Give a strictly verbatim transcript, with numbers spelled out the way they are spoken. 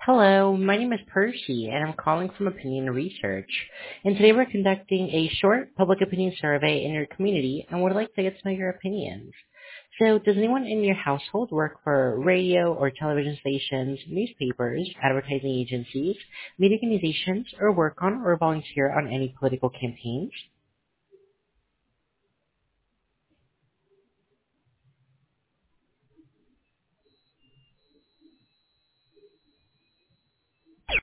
Hello, my name is Percy, and I'm calling from Opinion Research. And today we're conducting a short public opinion survey in your community and would like to get to know your opinions. So, does anyone in your household work for radio or television stations, newspapers, advertising agencies, media organizations, or work on or volunteer on any political campaigns?